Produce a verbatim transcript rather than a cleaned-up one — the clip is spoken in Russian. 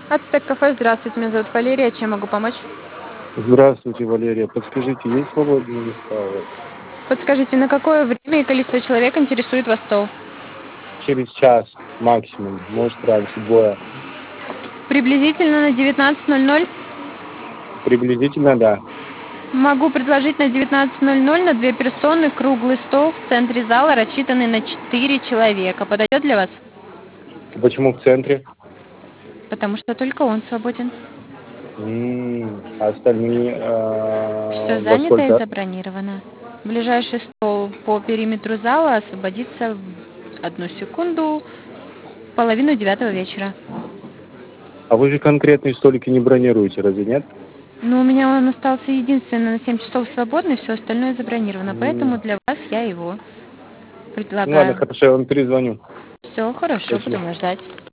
Ацтек кафе, здравствуйте, меня зовут Валерия, чем могу помочь? Здравствуйте, Валерия. Подскажите, есть свободные места у вас? Подскажите, на какое время и количество человек интересует вас стол? Через час максимум, может раньше, двое. Приблизительно на девятнадцать ноль ноль? Приблизительно, да. Могу предложить на девятнадцать ноль ноль на две персоны круглый стол в центре зала, рассчитанный на четыре человека. Подойдет для вас? Почему в центре? Потому что только он свободен. М, А остальные Все э, во занято и сколько? забронировано. Ближайший стол по периметру зала освободится в одну секунду, в половину девятого вечера. А вы же конкретные столики не бронируете, разве нет? Но у меня он остался единственный на семь часов свободный, все остальное забронировано. Поэтому М, для вас я его Ну ладно, предлагаю. хорошо, я вам перезвоню. Все хорошо, Спасибо. буду ждать.